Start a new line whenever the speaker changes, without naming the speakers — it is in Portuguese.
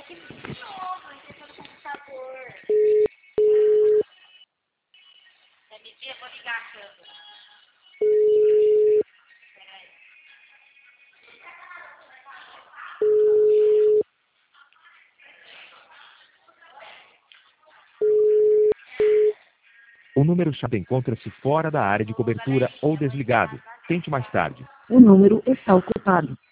De novo, entrou no computador. Quer me ver? Vou ligar a câmera. Peraí.
O número-chave encontra-se fora da área de cobertura ou desligado. Tente mais tarde.
O número está ocupado.